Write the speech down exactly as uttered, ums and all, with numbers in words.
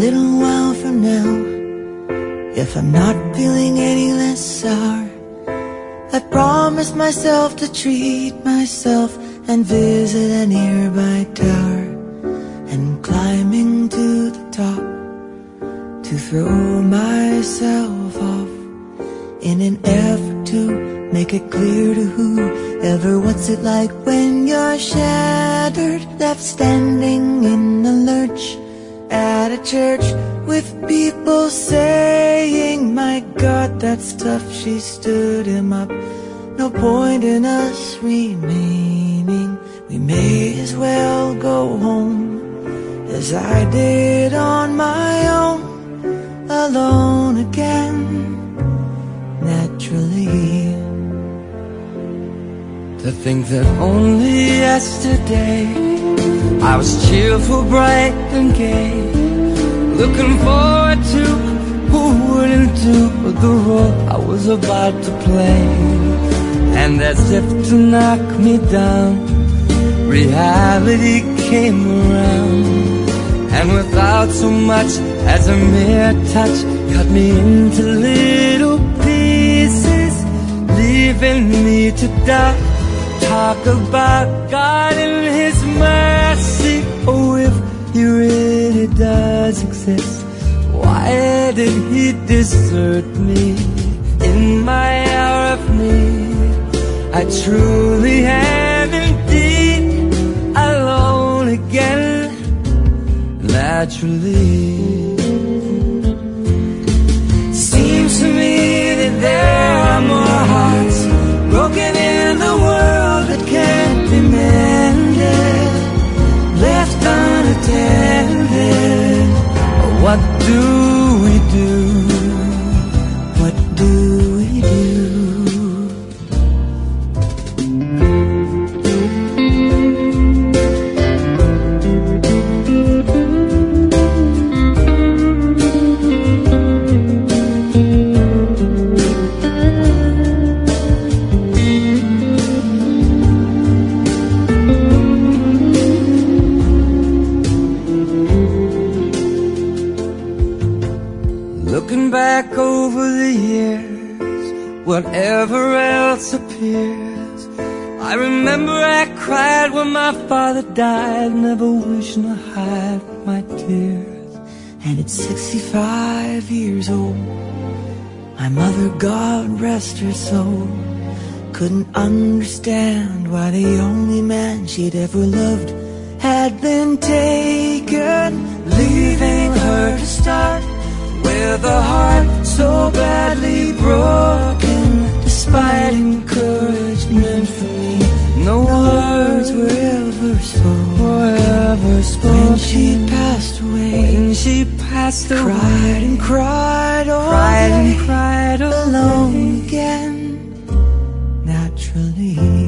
little while from now, if I'm not feeling any less sour, I promised myself to treat myself and visit a nearby tower, and climbing to the top to throw myself off, in an effort to make it clear to whoever what's it like when you're shattered, left standing in the lurch at a church with people saying, my God, that's tough, she stood him up. No point in us remaining, we may as well go home, as I did on my own, alone again, naturally. To think that only yesterday I was cheerful, bright and gay, looking forward to who wouldn't do the role I was about to play. And as if to knock me down, reality came around, and without so much as a mere touch, cut me into little pieces, leaving me to doubt. Talk about God and His mercy. Oh, if He really does exist, why did He desert me in my hour of need? I truly am indeed alone again, naturally. Seems to me that there are more hearts broken in the world that can't be mended, left unattended. What do we do? What do we do? Back over the years, whatever else appears, I remember I cried when my father died, never wishing to hide my tears. And at sixty-five years old, my mother, God rest her soul, couldn't understand why the only man she'd ever loved had been taken, leaving her to start with a heart so badly broken. Despite encouragement from me, no words were ever spoken. Were ever spoken. When she passed away, when she passed away, cried and cried all cried day, and cried all alone day. Again, naturally.